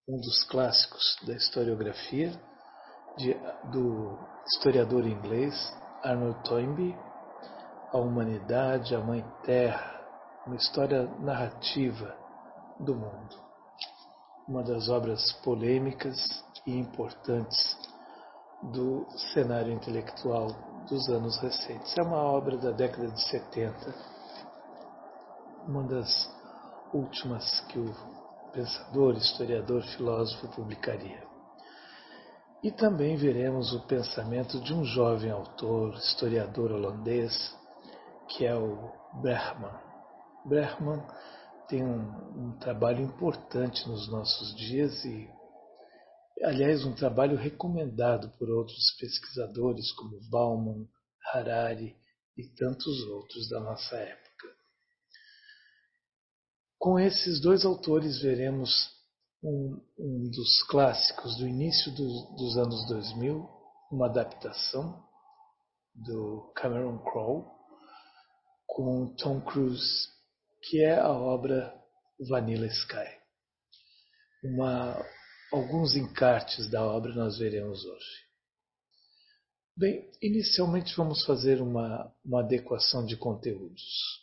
um dos clássicos da historiografia, do historiador inglês Arnold Toynbee, A Humanidade, a Mãe Terra, uma história narrativa do mundo. Uma das obras polêmicas e importantes do cenário intelectual dos anos recentes. É uma obra da década de 70, uma das últimas que o pensador, historiador, filósofo publicaria. E também veremos o pensamento de um jovem autor, historiador holandês, que é o Bergman. Bergman tem um trabalho importante nos nossos dias e, aliás, um trabalho recomendado por outros pesquisadores como Bauman, Harari e tantos outros da nossa época. Com esses dois autores veremos um dos clássicos do início dos anos 2000, uma adaptação do Cameron Crowe com Tom Cruise, que é a obra Vanilla Sky. Alguns encartes da obra nós veremos hoje. Bem, inicialmente vamos fazer uma adequação de conteúdos.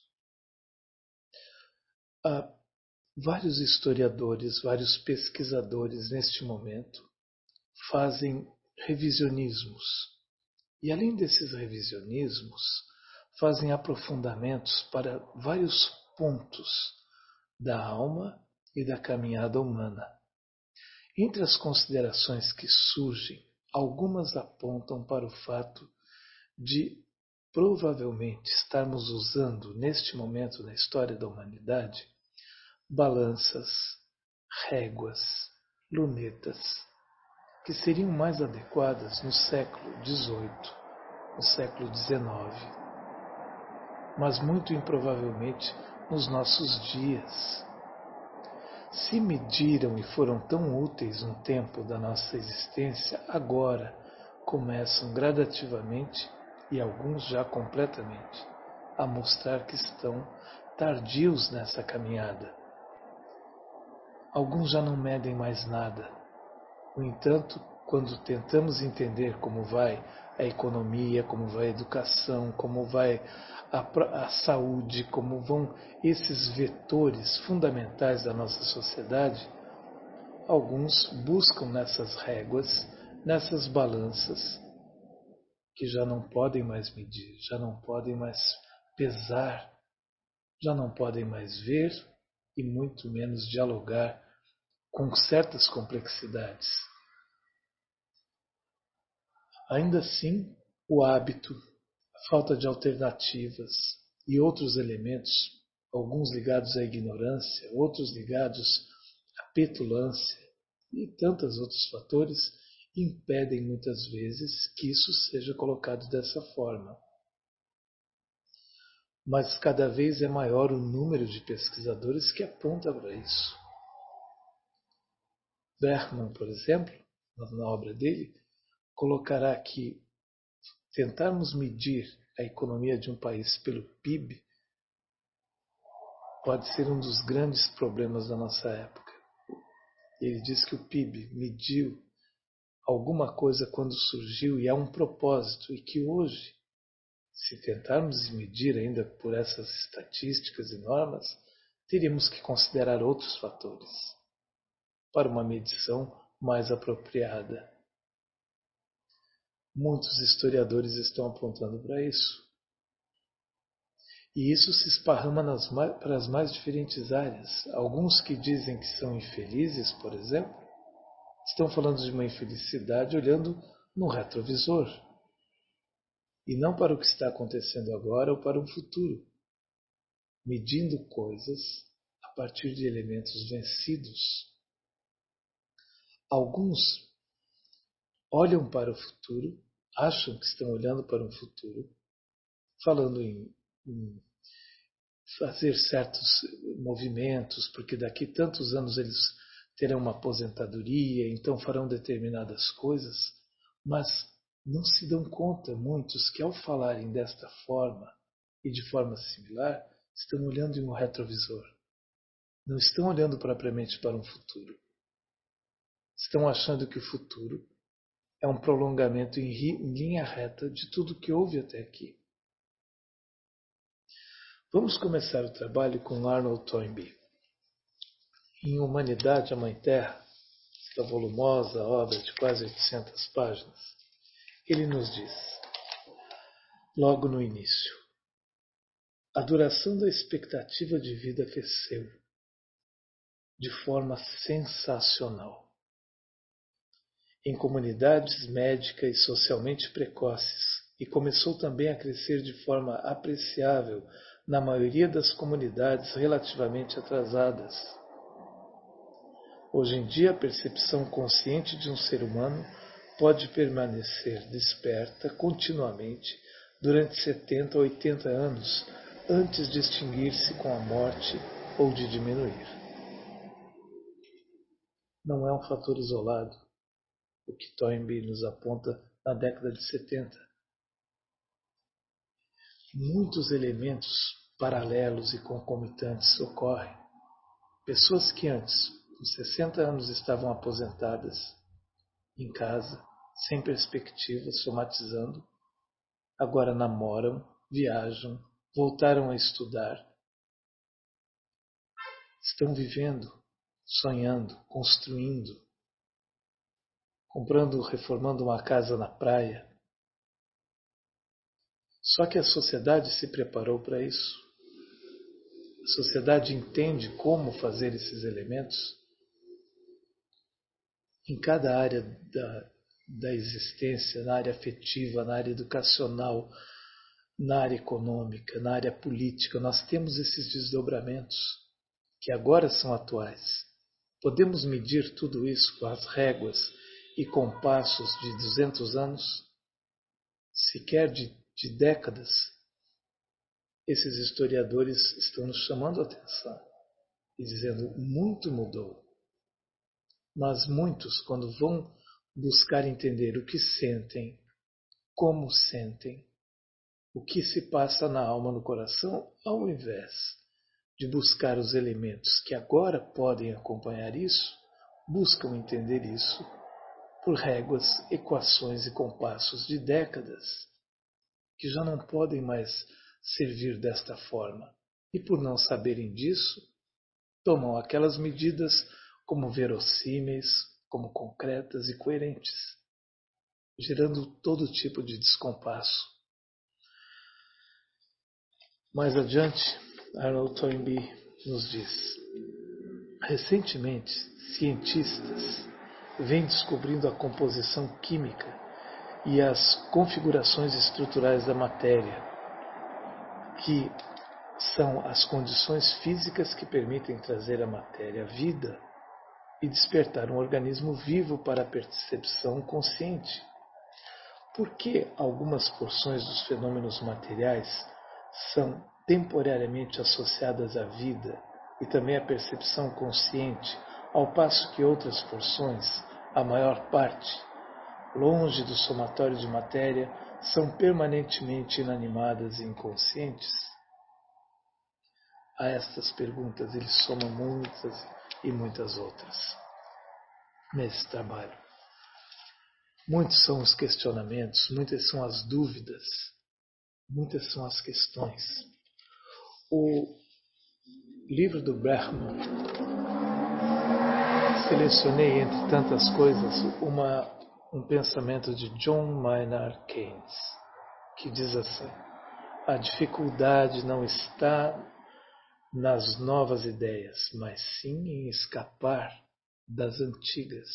Há vários historiadores, vários pesquisadores neste momento fazem revisionismos. E além desses revisionismos, fazem aprofundamentos para vários pontos da alma e da caminhada humana. Entre as considerações que surgem, algumas apontam para o fato de provavelmente estarmos usando, neste momento na história da humanidade, balanças, réguas, lunetas, que seriam mais adequadas no século XVIII, no século XIX, mas muito improvavelmente nos nossos dias. Se mediram e foram tão úteis no tempo da nossa existência, agora começam gradativamente, e alguns já completamente, a mostrar que estão tardios nessa caminhada. Alguns já não medem mais nada. No entanto, quando tentamos entender como vai a economia, como vai a educação, como vai a saúde, como vão esses vetores fundamentais da nossa sociedade, alguns buscam nessas réguas, nessas balanças, que já não podem mais medir, já não podem mais pesar, já não podem mais ver e muito menos dialogar com certas complexidades. Ainda assim, o hábito, a falta de alternativas e outros elementos, alguns ligados à ignorância, outros ligados à petulância e tantos outros fatores, impedem muitas vezes que isso seja colocado dessa forma. Mas cada vez é maior o número de pesquisadores que aponta para isso. Bergman, por exemplo, na obra dele, colocará que tentarmos medir a economia de um país pelo PIB pode ser um dos grandes problemas da nossa época. Ele diz que o PIB mediu alguma coisa quando surgiu e há um propósito, e que hoje, se tentarmos medir ainda por essas estatísticas e normas, teríamos que considerar outros fatores para uma medição mais apropriada. Muitos historiadores estão apontando para isso. E isso se esparrama para as mais diferentes áreas. Alguns que dizem que são infelizes, por exemplo, estão falando de uma infelicidade olhando no retrovisor. E não para o que está acontecendo agora ou para o futuro. Medindo coisas a partir de elementos vencidos. Alguns olham para o futuro, acham que estão olhando para um futuro, falando em fazer certos movimentos, porque daqui tantos anos eles terão uma aposentadoria, então farão determinadas coisas, mas não se dão conta muitos que ao falarem desta forma e de forma similar, estão olhando em um retrovisor. Não estão olhando propriamente para um futuro. estão achando que o futuro é um prolongamento em linha reta de tudo que houve até aqui. Vamos começar o trabalho com Arnold Toynbee. Em Humanidade, a Mãe Terra, esta volumosa obra de quase 800 páginas, ele nos diz, logo no início, a duração da expectativa de vida cresceu de forma sensacional. Em comunidades médica e socialmente precoces, e começou também a crescer de forma apreciável na maioria das comunidades relativamente atrasadas. Hoje em dia, a percepção consciente de um ser humano pode permanecer desperta continuamente durante 70 ou 80 anos antes de extinguir-se com a morte ou de diminuir. Não é um fator isolado, o que Toynbee nos aponta na década de 70. Muitos elementos paralelos e concomitantes ocorrem. Pessoas que antes, com 60 anos, estavam aposentadas, em casa, sem perspectiva, somatizando, agora namoram, viajam, voltaram a estudar, estão vivendo, sonhando, construindo, comprando, reformando uma casa na praia. Só que a sociedade se preparou para isso. A sociedade entende como fazer esses elementos em cada área da existência, na área afetiva, na área educacional, na área econômica, na área política. Nós temos esses desdobramentos que agora são atuais. Podemos medir tudo isso com as réguas e compassos de 200 anos, sequer de décadas. Esses historiadores estão nos chamando a atenção e dizendo: muito mudou. Mas muitos, quando vão buscar entender o que sentem, como sentem, o que se passa na alma, no coração, ao invés de buscar os elementos que agora podem acompanhar isso, buscam entender isso por réguas, equações e compassos de décadas, que já não podem mais servir desta forma. E por não saberem disso, tomam aquelas medidas como verossímeis, como concretas e coerentes, gerando todo tipo de descompasso. Mais adiante, Arnold Toynbee nos diz: recentemente, cientistas vêm descobrindo a composição química e as configurações estruturais da matéria, que são as condições físicas que permitem trazer à matéria vida e despertar um organismo vivo para a percepção consciente. Por que algumas porções dos fenômenos materiais são temporariamente associadas à vida e também à percepção consciente, ao passo que outras porções, a maior parte, longe do somatório de matéria, são permanentemente inanimadas e inconscientes? A estas perguntas ele soma muitas e muitas outras nesse trabalho. Muitos são os questionamentos, muitas são as dúvidas, muitas são as questões. O livro do Brahman, selecionei entre tantas coisas um pensamento de John Maynard Keynes, que diz assim: a dificuldade não está nas novas ideias, mas sim em escapar das antigas.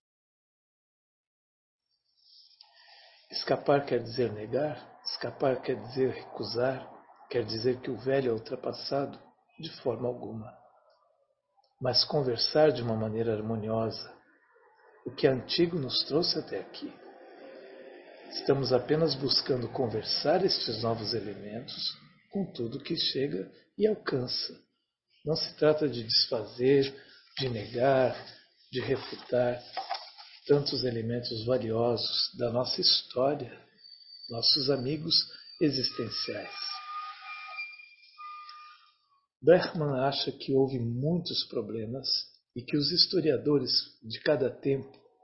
Escapar quer dizer negar, escapar quer dizer recusar, quer dizer que o velho é ultrapassado? De forma alguma. Mas conversar de uma maneira harmoniosa, o que é antigo nos trouxe até aqui. Estamos apenas buscando conversar estes novos elementos com tudo que chega e alcança. Não se trata de desfazer, de negar, de refutar tantos elementos valiosos da nossa história, nossos amigos existenciais. Bergman acha que houve muitos problemas e que os historiadores de cada tempo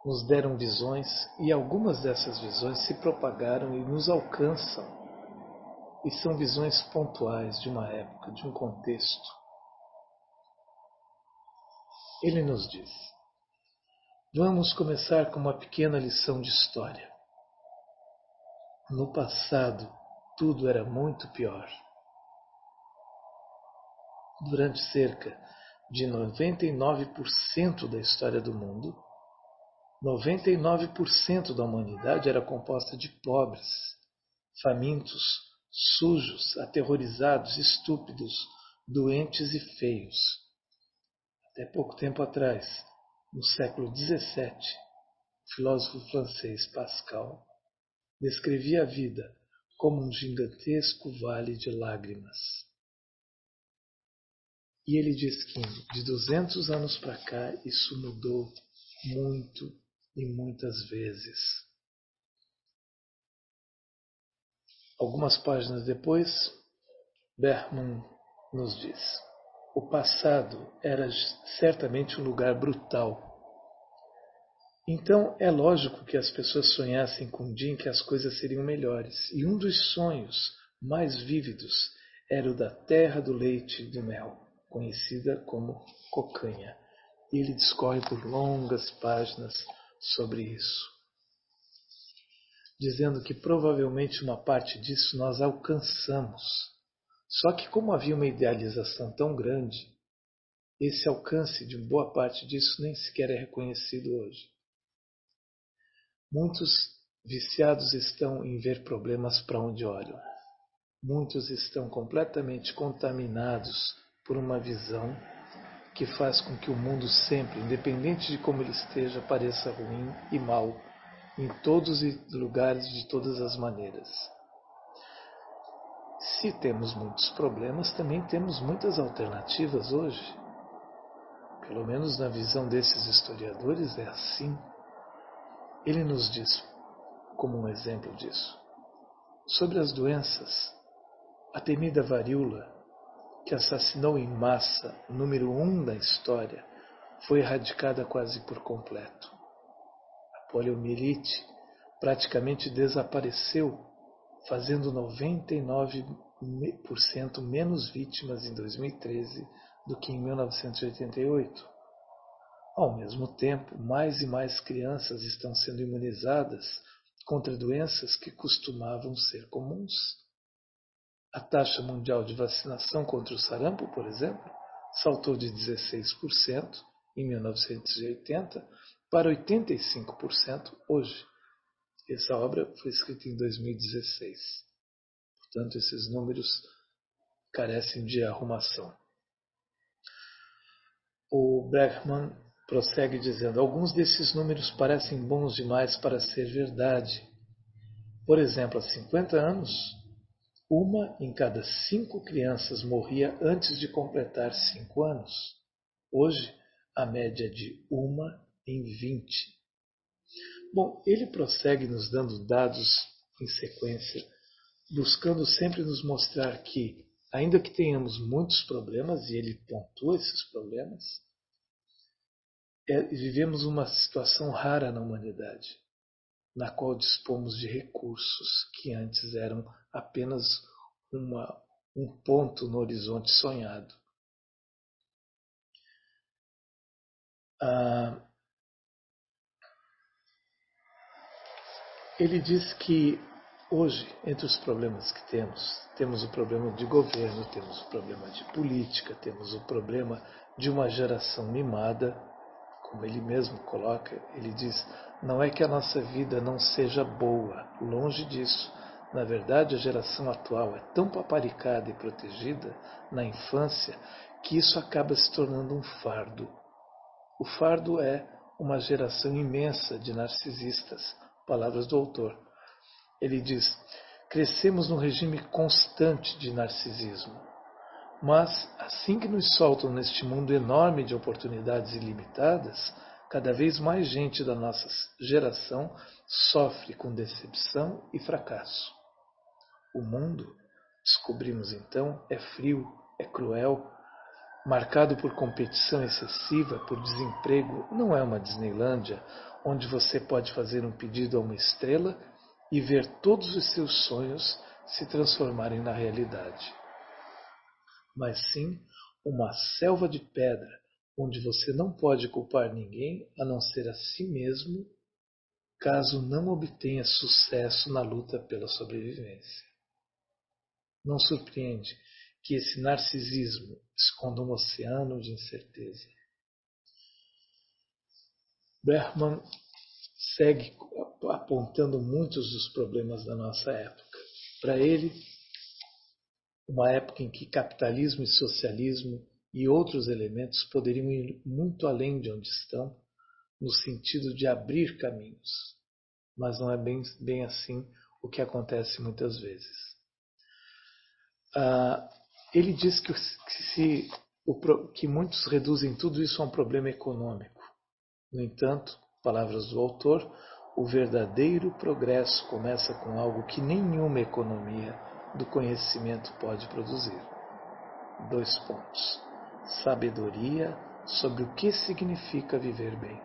nos deram visões e algumas dessas visões se propagaram e nos alcançam. E são visões pontuais de uma época, de um contexto. Ele nos diz: vamos começar com uma pequena lição de história. No passado, tudo era muito pior. Durante cerca de 99% da história do mundo, 99% da humanidade era composta de pobres, famintos, sujos, aterrorizados, estúpidos, doentes e feios. Até pouco tempo atrás, no século XVII, o filósofo francês Pascal descrevia a vida como um gigantesco vale de lágrimas. E ele diz que de 200 anos para cá isso mudou muito e muitas vezes. Algumas páginas depois, Bergman nos diz: o passado era certamente um lugar brutal. Então é lógico que as pessoas sonhassem com um dia em que as coisas seriam melhores. E um dos sonhos mais vívidos era o da terra do leite e do mel, conhecida como Cocanha. E ele discorre por longas páginas sobre isso, dizendo que provavelmente uma parte disso nós alcançamos. Só que como havia uma idealização tão grande, esse alcance de boa parte disso nem sequer é reconhecido hoje. Muitos viciados estão em ver problemas para onde olham. Muitos estão completamente contaminados por uma visão que faz com que o mundo sempre, independente de como ele esteja, pareça ruim e mau, em todos os lugares, de todas as maneiras. Se temos muitos problemas, também temos muitas alternativas hoje. Pelo menos na visão desses historiadores é assim. Ele nos diz, como um exemplo disso, sobre as doenças, a temida varíola, que assassinou em massa o número 1 da história, foi erradicada quase por completo. A poliomielite praticamente desapareceu, fazendo 99% menos vítimas em 2013 do que em 1988. Ao mesmo tempo, mais e mais crianças estão sendo imunizadas contra doenças que costumavam ser comuns. A taxa mundial de vacinação contra o sarampo, por exemplo, saltou de 16% em 1980 para 85% hoje. Essa obra foi escrita em 2016. Portanto, esses números carecem de arrumação. O Bergman prossegue dizendo: alguns desses números parecem bons demais para ser verdade. Por exemplo, há 50 anos, 1 em cada 5 crianças morria antes de completar 5 anos. Hoje, a média é de 1 em 20. Bom, ele prossegue nos dando dados em sequência, buscando sempre nos mostrar que, ainda que tenhamos muitos problemas, e ele pontua esses problemas, vivemos uma situação rara na humanidade, na qual dispomos de recursos que antes eram apenas um ponto no horizonte sonhado. Ele diz que hoje, entre os problemas que temos o problema de governo, temos o problema de política, temos o problema de uma geração mimada, como ele mesmo coloca. Ele diz: não é que a nossa vida não seja boa, longe disso. Na verdade, a geração atual é tão paparicada e protegida na infância que isso acaba se tornando um fardo. O fardo é uma geração imensa de narcisistas, palavras do autor. Ele diz: crescemos num regime constante de narcisismo. Mas, assim que nos soltam neste mundo enorme de oportunidades ilimitadas, cada vez mais gente da nossa geração sofre com decepção e fracasso. O mundo, descobrimos então, é frio, é cruel, marcado por competição excessiva, por desemprego. Não é uma Disneylândia onde você pode fazer um pedido a uma estrela e ver todos os seus sonhos se transformarem na realidade. Mas sim uma selva de pedra, onde você não pode culpar ninguém a não ser a si mesmo, caso não obtenha sucesso na luta pela sobrevivência. Não surpreende que esse narcisismo esconda um oceano de incerteza. Bergman segue apontando muitos dos problemas da nossa época. Para ele, uma época em que capitalismo e socialismo e outros elementos poderiam ir muito além de onde estão, no sentido de abrir caminhos. Mas não é bem assim o que acontece muitas vezes. Ele diz que muitos reduzem tudo isso a um problema econômico. No entanto, palavras do autor, o verdadeiro progresso começa com algo que nenhuma economia do conhecimento pode produzir. 2 pontos. Sabedoria sobre o que significa viver bem.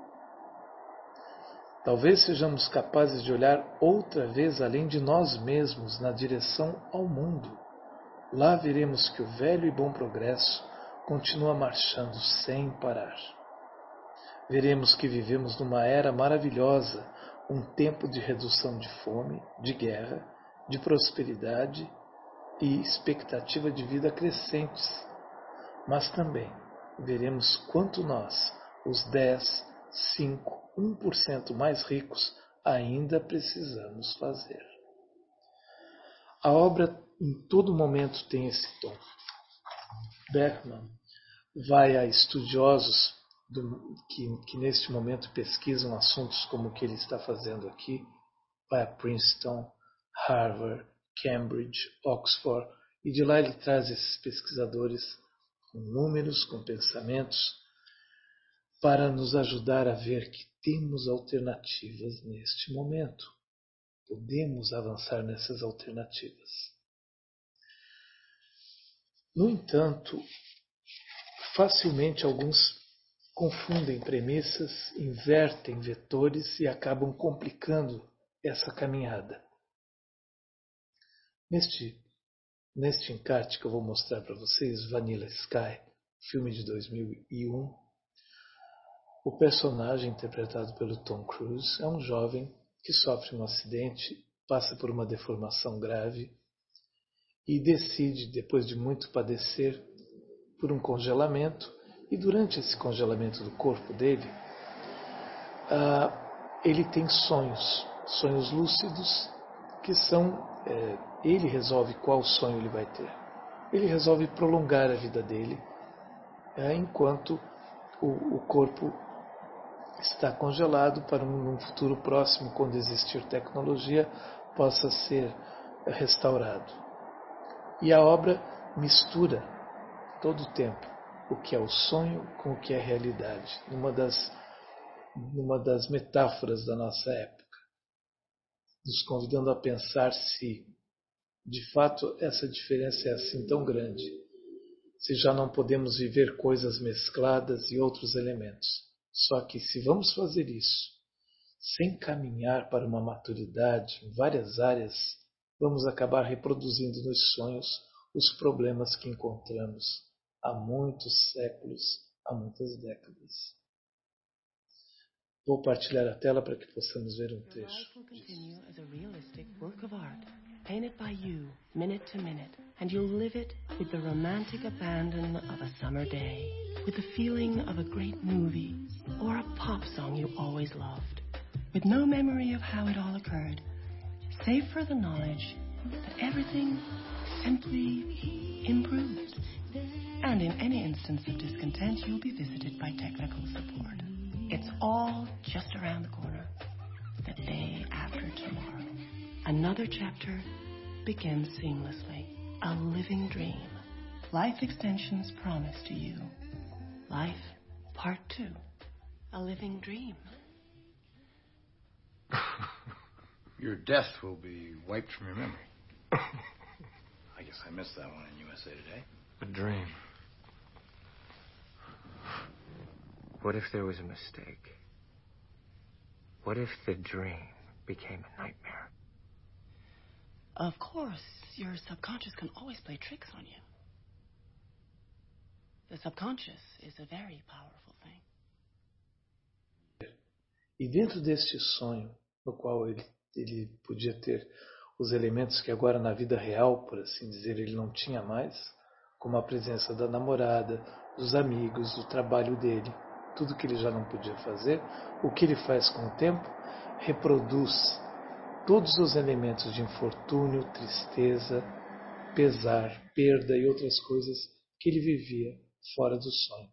Talvez sejamos capazes de olhar outra vez além de nós mesmos na direção ao mundo. Lá veremos que o velho e bom progresso continua marchando sem parar. Veremos que vivemos numa era maravilhosa, um tempo de redução de fome, de guerra, de prosperidade e expectativa de vida crescentes. Mas também veremos quanto nós, os 10, 5, 1% mais ricos, ainda precisamos fazer. A obra em todo momento tem esse tom. Bergman vai a estudiosos que neste momento pesquisam assuntos como o que ele está fazendo aqui, vai a Princeton, Harvard, Cambridge, Oxford, e de lá ele traz esses pesquisadores com números, com pensamentos, para nos ajudar a ver que temos alternativas neste momento. Podemos avançar nessas alternativas. No entanto, facilmente alguns confundem premissas, invertem vetores e acabam complicando essa caminhada. Neste encarte que eu vou mostrar para vocês, Vanilla Sky, filme de 2001, o personagem interpretado pelo Tom Cruise é um jovem que sofre um acidente, passa por uma deformação grave e decide, depois de muito padecer, por um congelamento, e durante esse congelamento do corpo dele, ele tem sonhos lúcidos, que são, ele resolve qual sonho ele vai ter. Ele resolve prolongar a vida dele, enquanto o corpo está congelado, para um futuro próximo, quando existir tecnologia, possa ser restaurado. E a obra mistura todo o tempo o que é o sonho com o que é a realidade, numa das metáforas da nossa época, nos convidando a pensar se, de fato, essa diferença é assim tão grande, se já não podemos viver coisas mescladas e outros elementos. Só que se vamos fazer isso, sem caminhar para uma maturidade em várias áreas, vamos acabar reproduzindo nos sonhos os problemas que encontramos há muitos séculos, há muitas décadas. Vou partilhar a tela para que possamos ver um trecho. Painted by you, minute to minute, and you'll live it with the romantic abandon of a summer day, with the feeling of a great movie, or a pop song you always loved, with no memory of how it all occurred, save for the knowledge that everything simply improved. And in any instance of discontent, you'll be visited by technical support. It's all just around the corner, the day after tomorrow. Another chapter begins seamlessly. A living dream. Life extensions promised to you. Life Part 2. A living dream. Your death will be wiped from your memory. I guess I missed that one in USA Today. A dream. What if there was a mistake? What if the dream became a nightmare? Of course, your subconscious can always play tricks on you. The subconscious is a very powerful thing. E dentro deste sonho, no qual ele podia ter os elementos que agora na vida real, por assim dizer, ele não tinha mais, como a presença da namorada, dos amigos, do trabalho dele, tudo que ele já não podia fazer, o que ele faz com o tempo? Reproduz todos os elementos de infortúnio, tristeza, pesar, perda e outras coisas que ele vivia fora do sonho.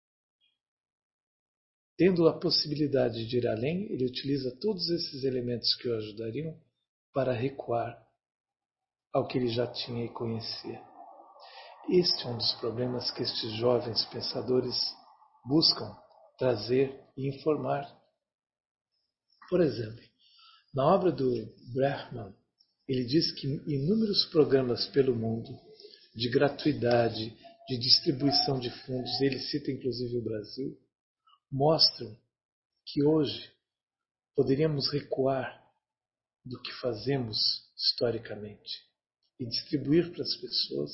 Tendo a possibilidade de ir além, ele utiliza todos esses elementos que o ajudariam para recuar ao que ele já tinha e conhecia. Este é um dos problemas que estes jovens pensadores buscam trazer e informar. Por exemplo, na obra do Brahman, ele diz que inúmeros programas pelo mundo, de gratuidade, de distribuição de fundos, ele cita inclusive o Brasil, mostram que hoje poderíamos recuar do que fazemos historicamente e distribuir para as pessoas,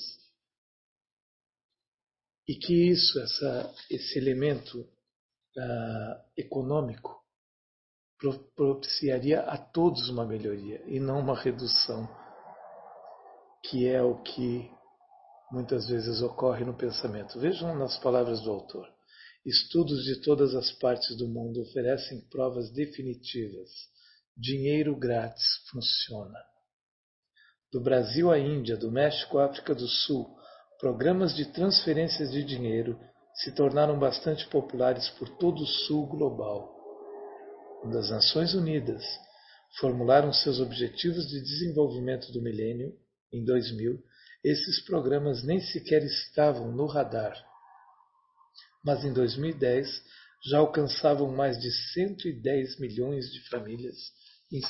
e que esse elemento econômico propiciaria a todos uma melhoria e não uma redução, que é o que muitas vezes ocorre no pensamento. Vejam nas palavras do autor. Estudos de todas as partes do mundo oferecem provas definitivas. Dinheiro grátis funciona. Do Brasil à Índia, do México à África do Sul, programas de transferências de dinheiro se tornaram bastante populares por todo o sul global. Quando as Nações Unidas formularam seus Objetivos de Desenvolvimento do Milênio, em 2000, esses programas nem sequer estavam no radar. Mas em 2010 já alcançavam mais de 110 milhões de famílias em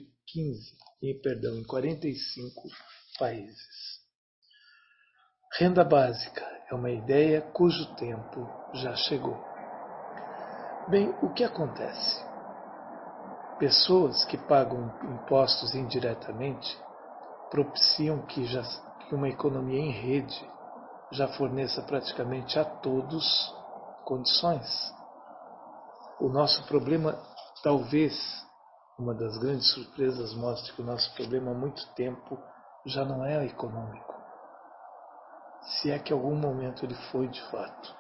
45 países. Renda básica é uma ideia cujo tempo já chegou. Bem, o que acontece? Pessoas que pagam impostos indiretamente propiciam que uma economia em rede já forneça praticamente a todos condições. O nosso problema, talvez, uma das grandes surpresas mostre que o nosso problema há muito tempo já não é econômico. Se é que em algum momento ele foi de fato.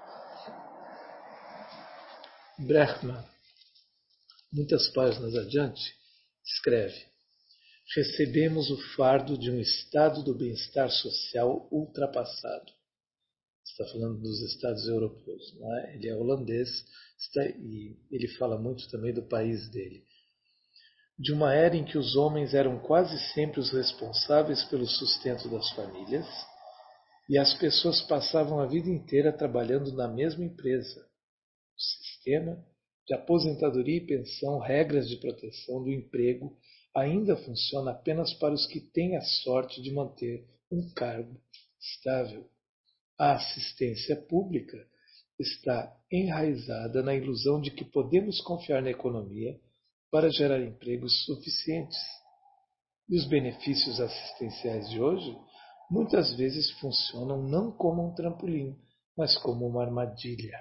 Brechman, muitas páginas adiante, escreve: recebemos o fardo de um estado do bem-estar social ultrapassado. Está falando dos Estados europeus, não é? Ele é holandês e ele fala muito também do país dele. De uma era em que os homens eram quase sempre os responsáveis pelo sustento das famílias e as pessoas passavam a vida inteira trabalhando na mesma empresa. O sistema de aposentadoria e pensão, regras de proteção do emprego, ainda funciona apenas para os que têm a sorte de manter um cargo estável. A assistência pública está enraizada na ilusão de que podemos confiar na economia para gerar empregos suficientes. E os benefícios assistenciais de hoje muitas vezes funcionam não como um trampolim, mas como uma armadilha.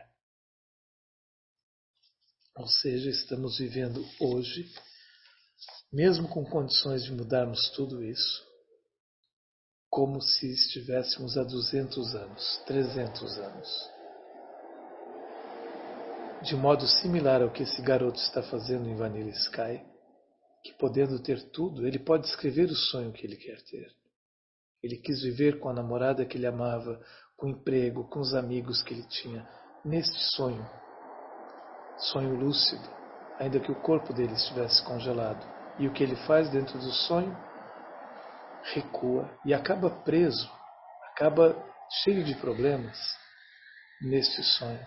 Ou seja, estamos vivendo hoje, mesmo com condições de mudarmos tudo isso, como se estivéssemos há 200 anos, 300 anos. De modo similar ao que esse garoto está fazendo em Vanilla Sky, que podendo ter tudo, ele pode escrever o sonho que ele quer ter. Ele quis viver com a namorada que ele amava, com o emprego, com os amigos que ele tinha, neste sonho. Sonho lúcido, ainda que o corpo dele estivesse congelado. E o que ele faz dentro do sonho? Recua e acaba preso, acaba cheio de problemas neste sonho.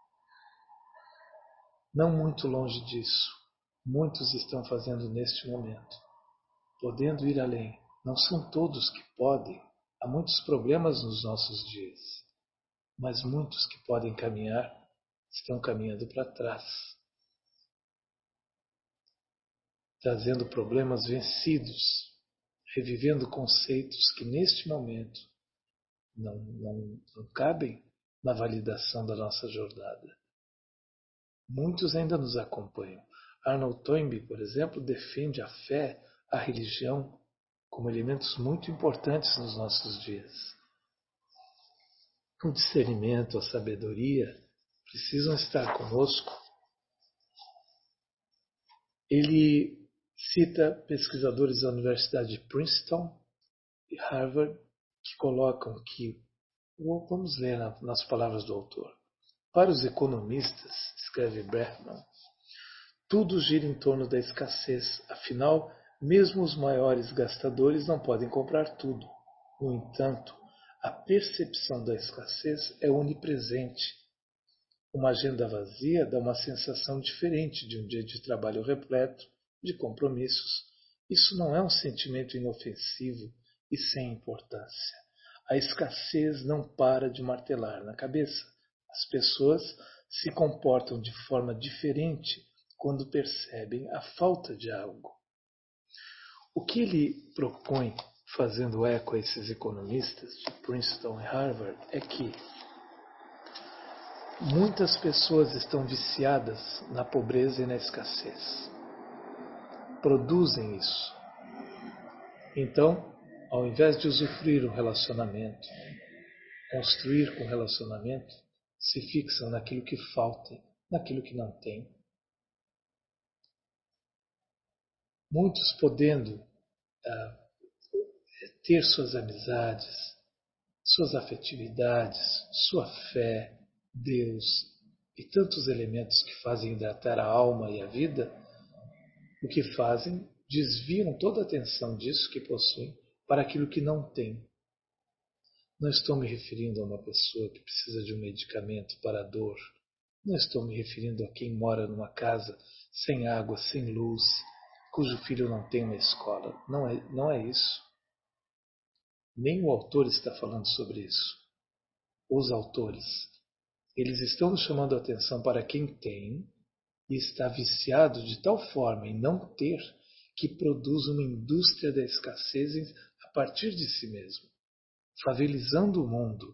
Não muito longe disso, muitos estão fazendo neste momento, podendo ir além. Não são todos que podem, há muitos problemas nos nossos dias, mas muitos que podem caminhar estão caminhando para trás. trazendo problemas vencidos, revivendo conceitos que neste momento não cabem na validação da nossa jornada. Muitos ainda nos acompanham. Arnold Toynbee, por exemplo, defende a fé, a religião, como elementos muito importantes nos nossos dias. O discernimento, a sabedoria precisam estar conosco. Ele cita pesquisadores da Universidade de Princeton e Harvard que colocam que, vamos ler nas palavras do autor, para os economistas, escreve Bregman, tudo gira em torno da escassez, afinal, mesmo os maiores gastadores não podem comprar tudo. No entanto, a percepção da escassez é onipresente. Uma agenda vazia dá uma sensação diferente de um dia de trabalho repleto de compromissos. Isso não é um sentimento inofensivo e sem importância. A escassez não para de martelar na cabeça. As pessoas se comportam de forma diferente quando percebem a falta de algo. O que ele propõe, fazendo eco a esses economistas de Princeton e Harvard, é que muitas pessoas estão viciadas na pobreza e na escassez. Produzem isso. Então, ao invés de usufruir um relacionamento, construir com relacionamento, se fixam naquilo que falta, naquilo que não tem. Muitos podendo ter suas amizades, suas afetividades, sua fé, Deus e tantos elementos que fazem hidratar a alma e a vida, o que fazem, desviam toda a atenção disso que possuem para aquilo que não tem. Não estou me referindo a uma pessoa que precisa de um medicamento para a dor. Não estou me referindo a quem mora numa casa sem água, sem luz, cujo filho não tem uma escola. Não é isso. Nem o autor está falando sobre isso. Os autores, eles estão nos chamando a atenção para quem tem e está viciado de tal forma em não ter que produz uma indústria da escassez a partir de si mesmo, favelizando o mundo.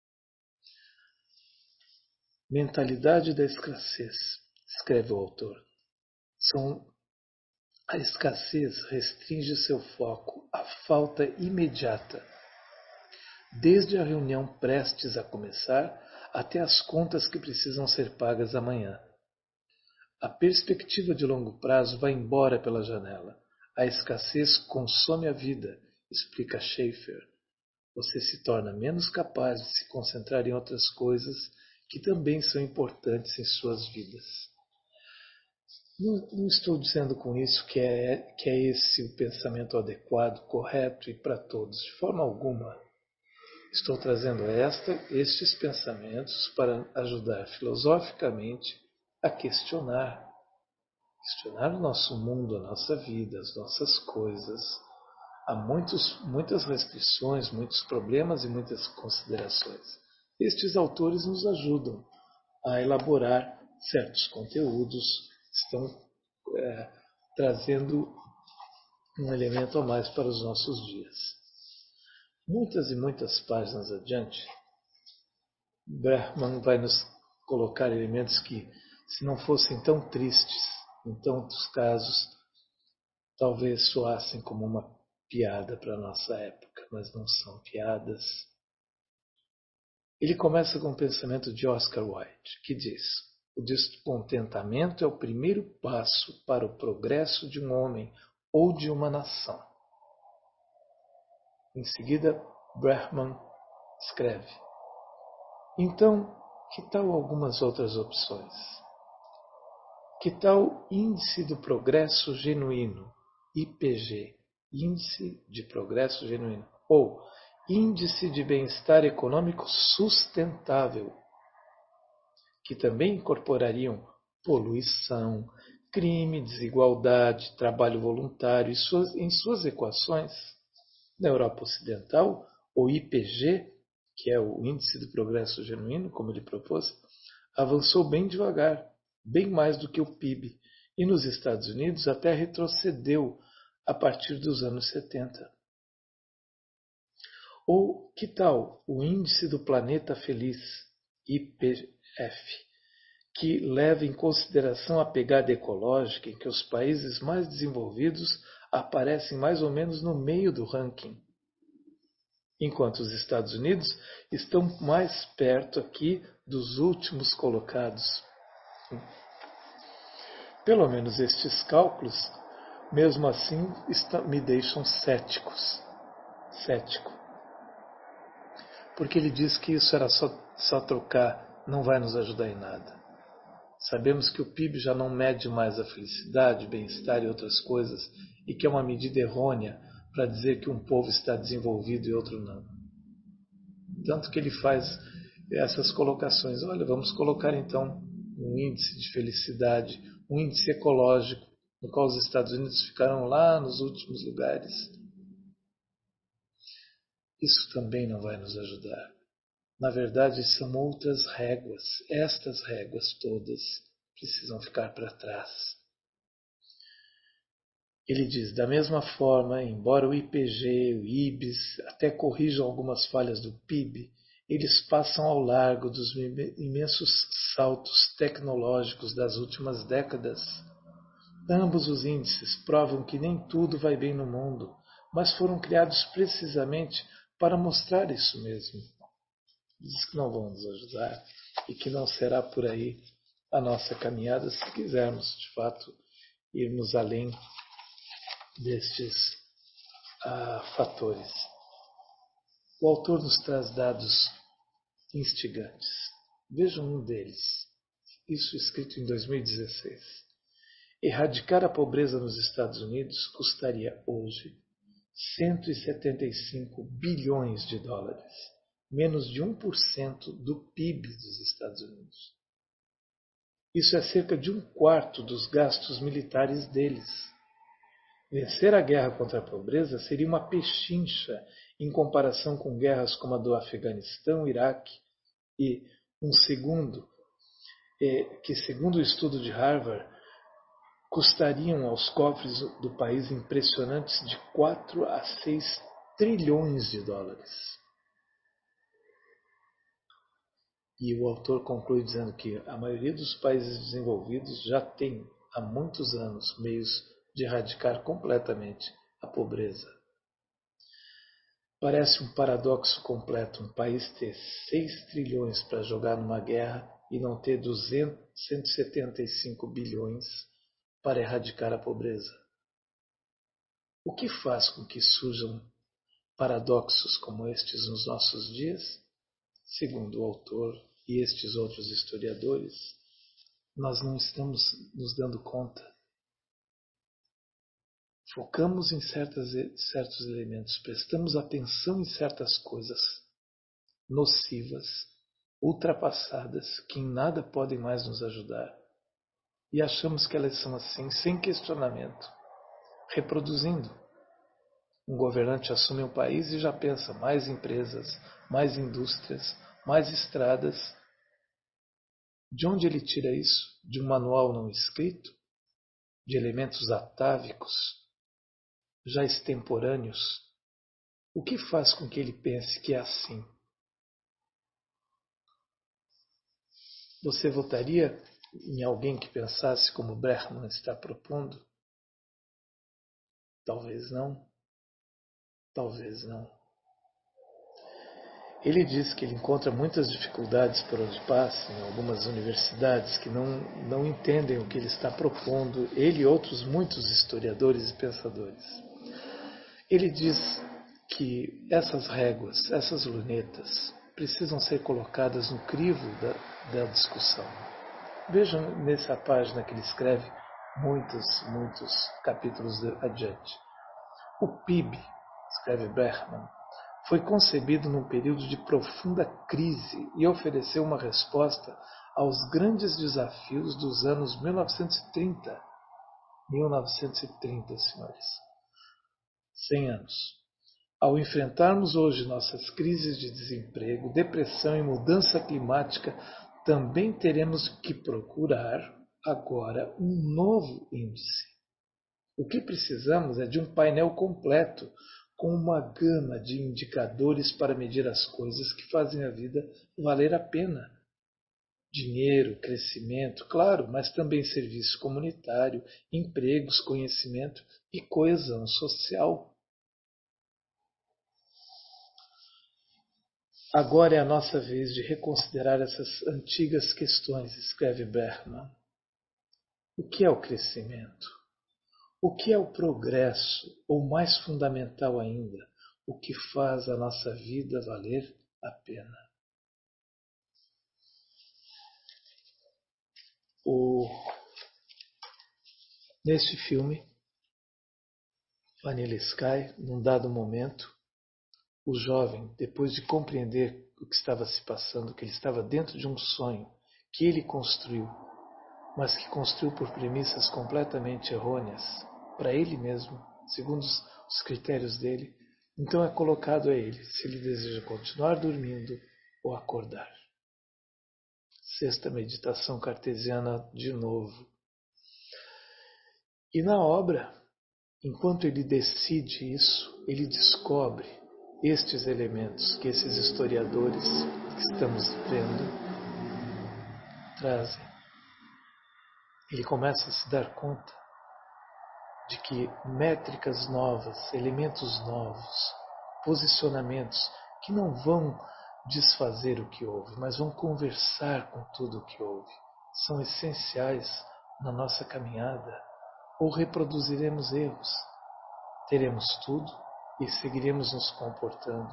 Mentalidade da escassez, escreve o autor. A escassez restringe seu foco à falta imediata, desde a reunião prestes a começar até as contas que precisam ser pagas amanhã. A perspectiva de longo prazo vai embora pela janela. A escassez consome a vida, explica Schaeffer. Você se torna menos capaz de se concentrar em outras coisas que também são importantes em suas vidas. Não estou dizendo com isso que é esse o pensamento adequado, correto e para todos, de forma alguma. Estou trazendo estes pensamentos para ajudar filosoficamente a questionar o nosso mundo, a nossa vida, as nossas coisas. Há muitas restrições, muitos problemas e muitas considerações. Estes autores nos ajudam a elaborar certos conteúdos, estão trazendo um elemento a mais para os nossos dias. Muitas e muitas páginas adiante, Bregman vai nos colocar elementos que, se não fossem tão tristes, em tantos casos, talvez soassem como uma piada para a nossa época, mas não são piadas. Ele começa com o pensamento de Oscar Wilde, que diz: o descontentamento é o primeiro passo para o progresso de um homem ou de uma nação. Em seguida, Bregman escreve: então, que tal algumas outras opções? Que tal índice do progresso genuíno, IPG, índice de progresso genuíno, ou índice de bem-estar econômico sustentável, que também incorporariam poluição, crime, desigualdade, trabalho voluntário em suas equações? Na Europa Ocidental, o IPG, que é o Índice do Progresso Genuíno, como ele propôs, avançou bem devagar, bem mais do que o PIB, E nos Estados Unidos até retrocedeu a partir dos anos 70. Ou que tal o Índice do Planeta Feliz, IPF, que leva em consideração a pegada ecológica em que os países mais desenvolvidos aparecem mais ou menos no meio do ranking, enquanto os Estados Unidos estão mais perto aqui dos últimos colocados. Pelo menos estes cálculos, mesmo assim, me deixam cético. Porque ele diz que isso era só trocar, não vai nos ajudar em nada. Sabemos que o PIB já não mede mais a felicidade, bem-estar e outras coisas, e que é uma medida errônea para dizer que um povo está desenvolvido e outro não. Tanto que ele faz essas colocações. Olha, vamos colocar então um índice de felicidade, um índice ecológico, no qual os Estados Unidos ficaram lá nos últimos lugares. Isso também não vai nos ajudar. Na verdade, são outras réguas. Estas réguas todas precisam ficar para trás. Ele diz, da mesma forma, embora o IPG, o IBS até corrijam algumas falhas do PIB, eles passam ao largo dos imensos saltos tecnológicos das últimas décadas. Ambos os índices provam que nem tudo vai bem no mundo, mas foram criados precisamente para mostrar isso mesmo. Diz que não vão nos ajudar e que não será por aí a nossa caminhada se quisermos, de fato, irmos além destes fatores. O autor nos traz dados instigantes. Vejam um deles, isso escrito em 2016. Erradicar a pobreza nos Estados Unidos custaria hoje 175 bilhões de dólares, menos de 1% do PIB dos Estados Unidos. Isso é cerca de 1/4 dos gastos militares deles. Vencer a guerra contra a pobreza seria uma pechincha em comparação com guerras como a do Afeganistão, Iraque e um segundo, que segundo o estudo de Harvard, custariam aos cofres do país impressionantes de 4 a 6 trilhões de dólares. E o autor conclui dizendo que a maioria dos países desenvolvidos já tem há muitos anos meios de erradicar completamente a pobreza. Parece um paradoxo completo um país ter 6 trilhões para jogar numa guerra e não ter 175 bilhões para erradicar a pobreza. O que faz com que surjam paradoxos como estes nos nossos dias? Segundo o autor e estes outros historiadores, nós não estamos nos dando conta. Focamos em certos elementos, prestamos atenção em certas coisas nocivas, ultrapassadas, que em nada podem mais nos ajudar. E achamos que elas são assim, sem questionamento, reproduzindo. Um governante assume um país e já pensa mais empresas, mais indústrias, mais estradas. De onde ele tira isso? De um manual não escrito? De elementos atávicos, já extemporâneos? O que faz com que ele pense que é assim? Você votaria em alguém que pensasse como Bregman está propondo? Talvez não. Talvez não. Ele diz que ele encontra muitas dificuldades por onde passa, em algumas universidades que não entendem o que ele está propondo, ele e outros muitos historiadores e pensadores. Ele diz que essas réguas, essas lunetas, precisam ser colocadas no crivo da discussão. Vejam nessa página que ele escreve muitos capítulos adiante. O PIB, escreve Bregman, foi concebido num período de profunda crise e ofereceu uma resposta aos grandes desafios dos anos 1930. 1930, senhores. 100 anos. Ao enfrentarmos hoje nossas crises de desemprego, depressão e mudança climática, também teremos que procurar agora um novo índice. O que precisamos é de um painel completo, com uma gama de indicadores para medir as coisas que fazem a vida valer a pena. Dinheiro, crescimento, claro, mas também serviço comunitário, empregos, conhecimento e coesão social. Agora é a nossa vez de reconsiderar essas antigas questões, escreve Bergman. O que é o crescimento? O que é o progresso? Ou mais fundamental ainda, o que faz a nossa vida valer a pena? Neste filme, Vanilla Sky, num dado momento, o jovem, depois de compreender o que estava se passando, que ele estava dentro de um sonho que ele construiu, mas que construiu por premissas completamente errôneas, para ele mesmo, segundo os critérios dele, então é colocado a ele se ele deseja continuar dormindo ou acordar. Sexta meditação cartesiana de novo. E na obra, enquanto ele decide isso, ele descobre estes elementos que esses historiadores que estamos vendo trazem. Ele começa a se dar conta de que métricas novas, elementos novos, posicionamentos que não vão desfazer o que houve, mas vão conversar com tudo o que houve, são essenciais na nossa caminhada, ou reproduziremos erros. Teremos tudo e seguiremos nos comportando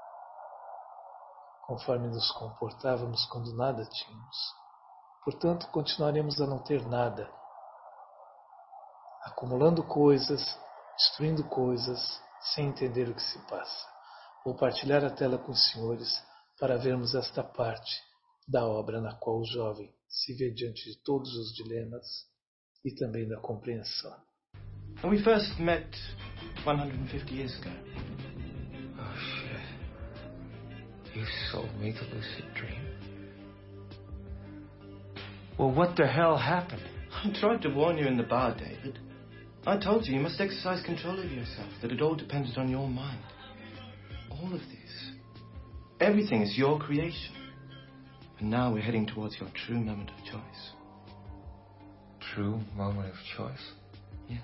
conforme nos comportávamos quando nada tínhamos. Portanto, continuaremos a não ter nada, acumulando coisas, destruindo coisas, sem entender o que se passa. Vou partilhar a tela com os senhores para vermos esta parte da obra na qual o jovem se vê diante de todos os dilemas e também da compreensão. We first met 150 years ago. Oh, shit. You sold me the lucid dream. Well, what the hell happened? I tried to warn you in the bar, David. I told you must exercise control of yourself, that it all depended on your mind. All of this. Everything is your creation. And now we're heading towards your true moment of choice. True moment of choice? Yes.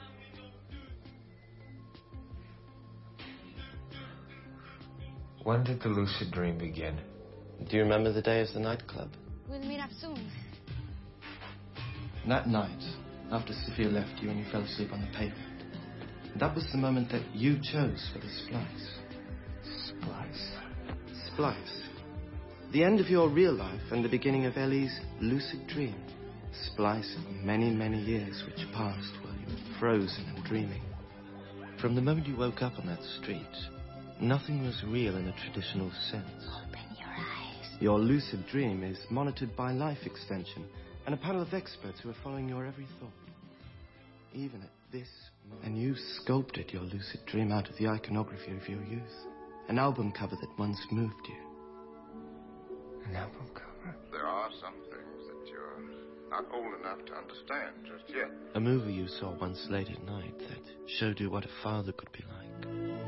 When did the lucid dream begin? Do you remember the day of the nightclub? We'll meet up soon. That night, after Sophia left you and you fell asleep on the pavement, that was the moment that you chose for the splice. Splice? Splice. The end of your real life and the beginning of Ellie's lucid dream. Splice of many, many years which passed while you were frozen and dreaming. From the moment you woke up on that street, nothing was real in a traditional sense. Open your eyes. Your lucid dream is monitored by Life Extension and a panel of experts who are following your every thought. Even at this moment. And you sculpted your lucid dream out of the iconography of your youth. An album cover that once moved you. An album cover? There are some things that you're not old enough to understand just yet. A movie you saw once late at night that showed you what a father could be like.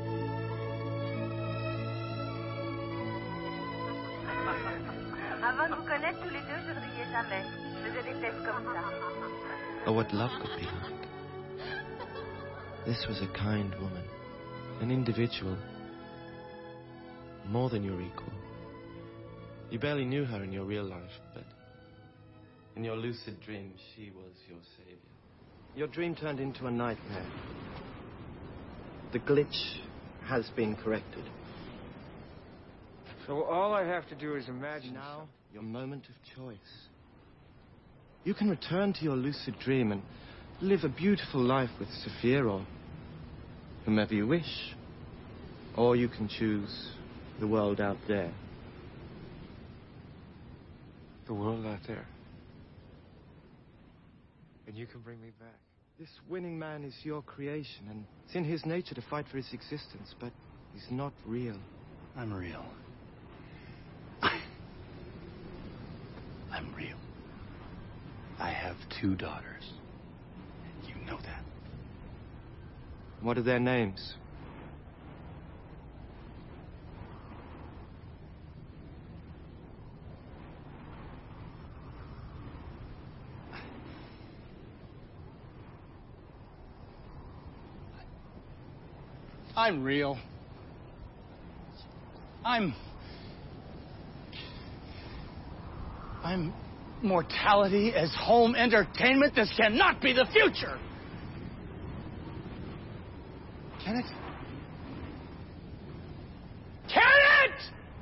Avant de vous connaître tous les deux, je ne riais jamais. Je faisais des têtes comme ça. Or what love could be like. This was a kind woman, an individual, more than your equal. You barely knew her in your real life, but in your lucid dream, she was your savior. Your dream turned into a nightmare. The glitch has been corrected. So all I have to do is imagine now your moment of choice. You can return to your lucid dream and live a beautiful life with Sophia or whomever you wish. Or you can choose the world out there. the world out there. And you can bring me back. This winning man is your creation, and it's in his nature to fight for his existence, but he's not real. I'm real. I'm real. I have 2 daughters. You know that. What are their names? I'm real. I'm mortality as home entertainment. This cannot be the future. Can it? Can it?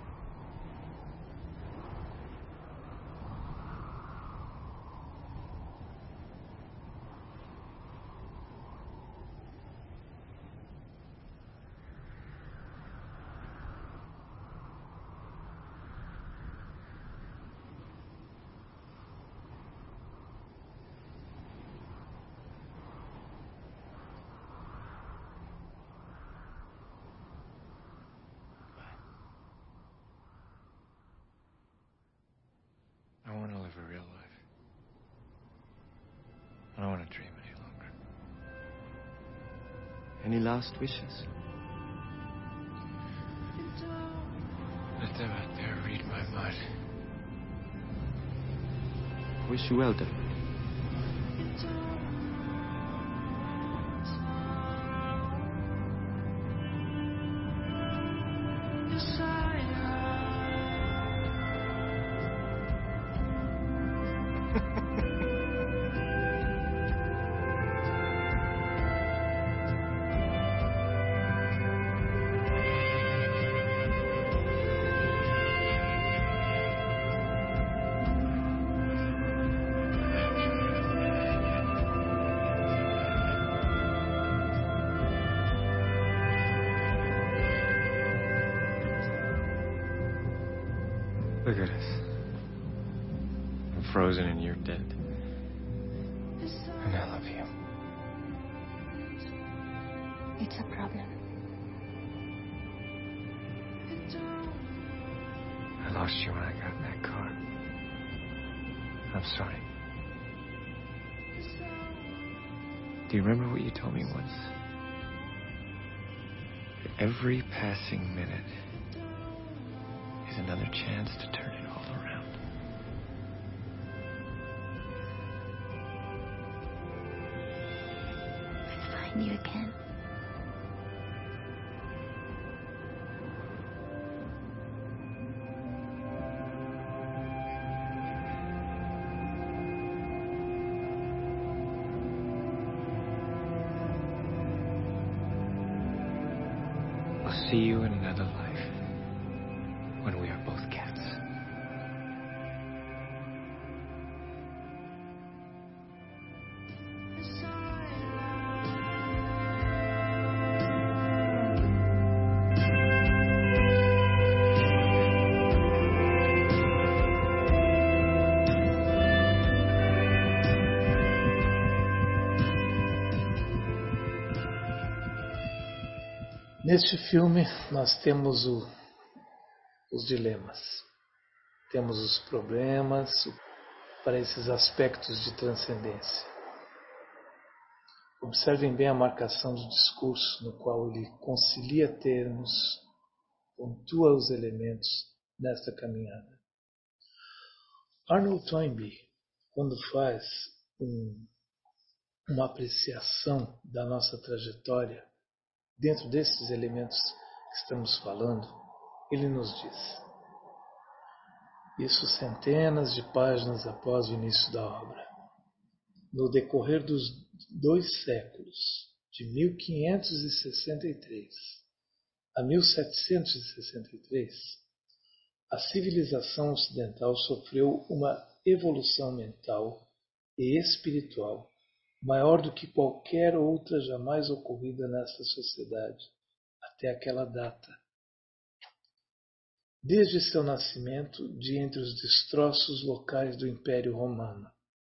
I want to live a real life. I don't want to dream any longer. Any last wishes? Let them out there read my mind. Wish you well, Dylan. Look at us. I'm frozen and you're dead. And I love you. It's a problem. I lost you when I got in that car. I'm sorry. Do you remember what you told me once? That every passing minute is another chance to turn it all around. Let's find you again. I'll see you in another life when we are both cats. Neste filme nós temos os dilemas, temos os problemas para esses aspectos de transcendência. Observem bem a marcação do discurso no qual ele concilia termos, pontua os elementos nesta caminhada. Arnold Toynbee, quando faz uma apreciação da nossa trajetória, dentro desses elementos que estamos falando, ele nos diz, isso centenas de páginas após o início da obra. No decorrer dos 2 séculos, de 1563 a 1763, a civilização ocidental sofreu uma evolução mental e espiritual maior do que qualquer outra jamais ocorrida nessa sociedade até aquela data. Desde seu nascimento, de entre os destroços locais do Império Romano.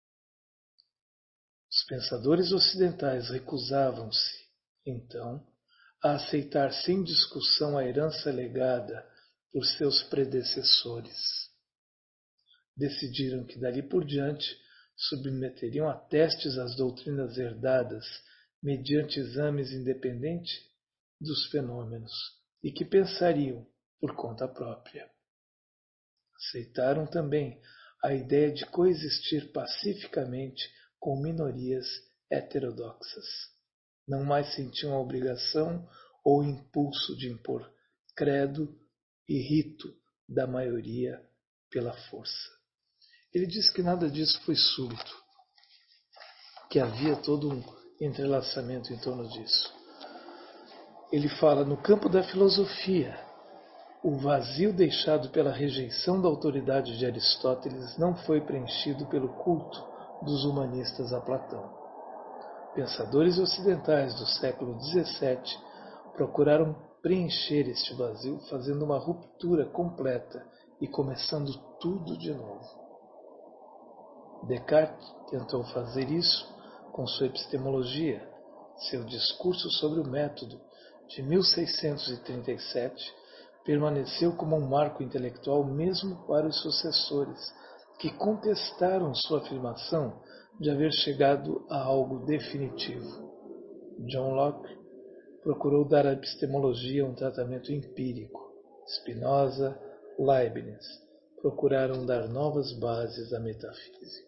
Os pensadores ocidentais recusavam-se, então, a aceitar sem discussão a herança legada por seus predecessores. Decidiram que dali por diante submeteriam a testes as doutrinas herdadas mediante exames independentes dos fenômenos e que pensariam por conta própria. Aceitaram também a ideia de coexistir pacificamente com minorias heterodoxas. Não mais sentiam a obrigação ou o impulso de impor credo e rito da maioria pela força. Ele diz que nada disso foi súbito, que havia todo um entrelaçamento em torno disso. Ele fala no campo da filosofia. O vazio deixado pela rejeição da autoridade de Aristóteles não foi preenchido pelo culto dos humanistas a Platão. Pensadores ocidentais do século XVII procuraram preencher este vazio fazendo uma ruptura completa e começando tudo de novo. Descartes tentou fazer isso com sua epistemologia. Seu discurso sobre o método, de 1637, permaneceu como um marco intelectual mesmo para os sucessores, que contestaram sua afirmação de haver chegado a algo definitivo. John Locke procurou dar à epistemologia um tratamento empírico. Spinoza, Leibniz procuraram dar novas bases à metafísica.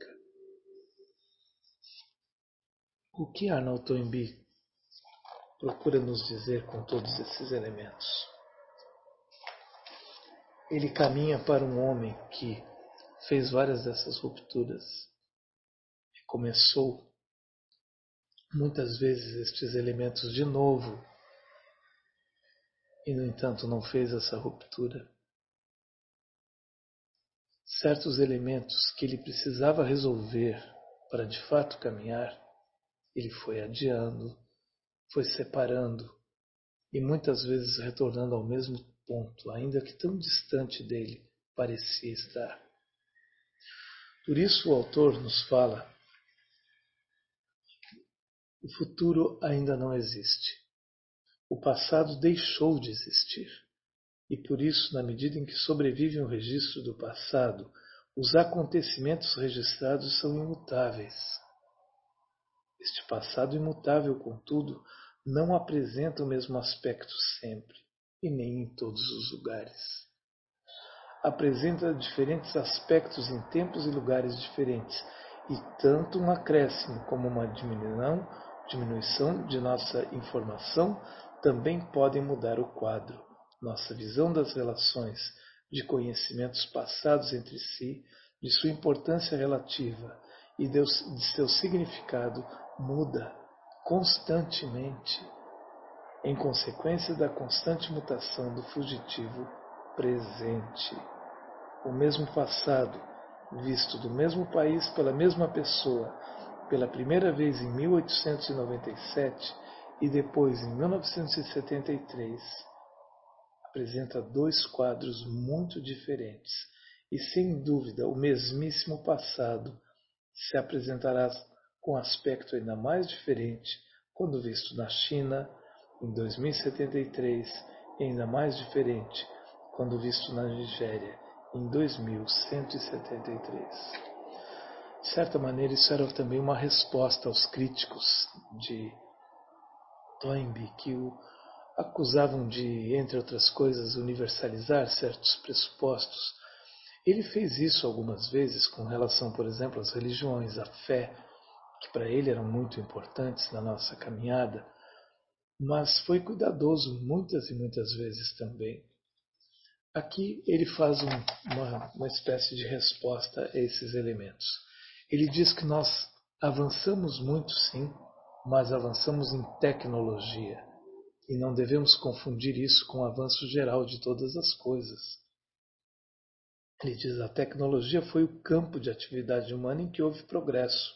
O que Arnold Toynbee procura nos dizer com todos esses elementos? Ele caminha para um homem que fez várias dessas rupturas e começou muitas vezes estes elementos de novo e, no entanto, não fez essa ruptura. Certos elementos que ele precisava resolver para de fato caminhar, ele foi adiando, foi separando e muitas vezes retornando ao mesmo ponto, ainda que tão distante dele parecia estar. Por isso o autor nos fala: o futuro ainda não existe. O passado deixou de existir. E por isso, na medida em que sobrevive um registro do passado, os acontecimentos registrados são imutáveis. Este passado imutável, contudo, não apresenta o mesmo aspecto sempre, e nem em todos os lugares. Apresenta diferentes aspectos em tempos e lugares diferentes, e tanto um acréscimo como uma diminuição de nossa informação também podem mudar o quadro, nossa visão das relações, de conhecimentos passados entre si, de sua importância relativa e de seu significado muda constantemente, em consequência da constante mutação do fugitivo presente. O mesmo passado, visto do mesmo país pela mesma pessoa, pela primeira vez em 1897 e depois em 1973, apresenta dois quadros muito diferentes e, sem dúvida, o mesmíssimo passado se apresentará com aspecto ainda mais diferente quando visto na China em 2073 e ainda mais diferente quando visto na Nigéria em 2173. De certa maneira, isso era também uma resposta aos críticos de Toynbee, que o acusavam de, entre outras coisas, universalizar certos pressupostos. Ele fez isso algumas vezes com relação, por exemplo, às religiões, à fé, que para ele eram muito importantes na nossa caminhada, mas foi cuidadoso muitas e muitas vezes também. Aqui ele faz uma espécie de resposta a esses elementos. Ele diz que nós avançamos muito, sim, mas avançamos em tecnologia. E não devemos confundir isso com o avanço geral de todas as coisas. Ele diz: a tecnologia foi o campo de atividade humana em que houve progresso.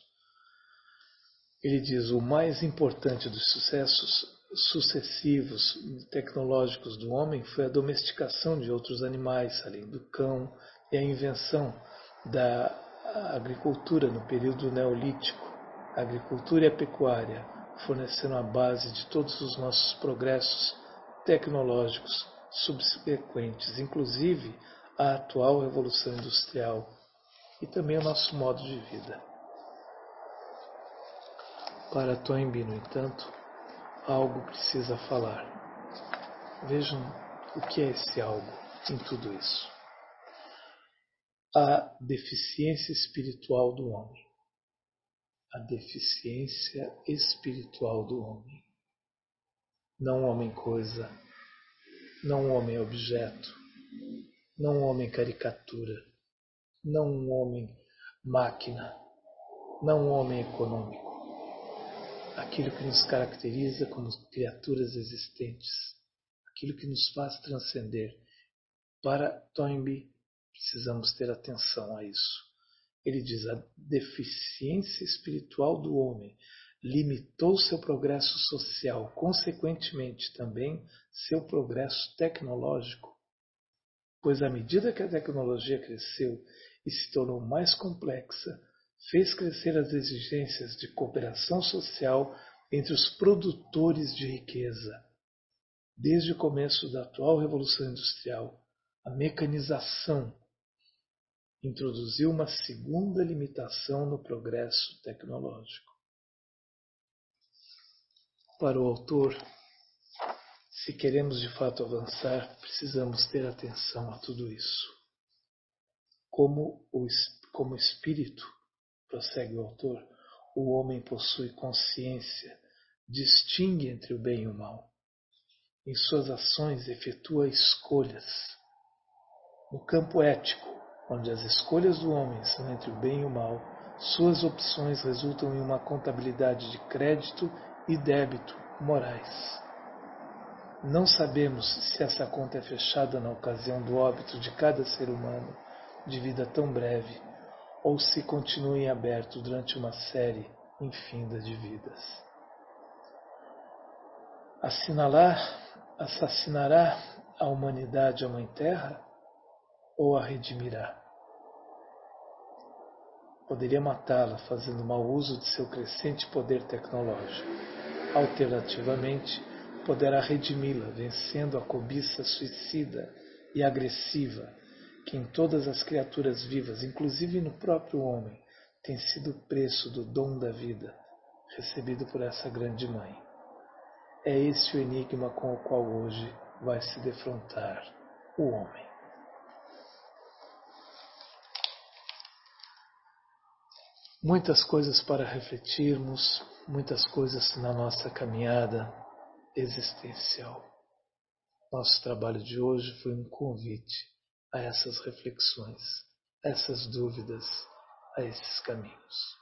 Ele diz: o mais importante dos sucessos sucessivos tecnológicos do homem foi a domesticação de outros animais, além do cão, e a invenção da agricultura no período neolítico. A agricultura e a pecuária forneceram a base de todos os nossos progressos tecnológicos subsequentes, inclusive a atual revolução industrial e também o nosso modo de vida. Para Toynbee, no entanto, algo precisa falar. Vejam o que é esse algo em tudo isso. A deficiência espiritual do homem. A deficiência espiritual do homem. Não homem coisa, não homem objeto, não homem caricatura, não homem máquina, não homem econômico. Aquilo que nos caracteriza como criaturas existentes, aquilo que nos faz transcender. Para Toynbee, precisamos ter atenção a isso. Ele diz: a deficiência espiritual do homem limitou seu progresso social, consequentemente também seu progresso tecnológico, pois à medida que a tecnologia cresceu e se tornou mais complexa, fez crescer as exigências de cooperação social entre os produtores de riqueza. Desde o começo da atual Revolução Industrial, a mecanização introduziu uma segunda limitação no progresso tecnológico. Para o autor, se queremos de fato avançar, precisamos ter atenção a tudo isso. Como espírito, prossegue o autor, o homem possui consciência, distingue entre o bem e o mal. Em suas ações efetua escolhas. No campo ético, onde as escolhas do homem são entre o bem e o mal, suas opções resultam em uma contabilidade de crédito e débito morais. Não sabemos se essa conta é fechada na ocasião do óbito de cada ser humano, de vida tão breve, ou se continua em aberto durante uma série infinda de vidas. Assassinará a humanidade a Mãe Terra ou a redimirá? Poderia matá-la fazendo mau uso de seu crescente poder tecnológico. Alternativamente, poderá redimi-la vencendo a cobiça suicida e agressiva que em todas as criaturas vivas, inclusive no próprio homem, tem sido o preço do dom da vida recebido por essa grande mãe. É esse o enigma com o qual hoje vai se defrontar o homem. Muitas coisas para refletirmos, muitas coisas na nossa caminhada existencial. Nosso trabalho de hoje foi um convite a essas reflexões, a essas dúvidas, a esses caminhos.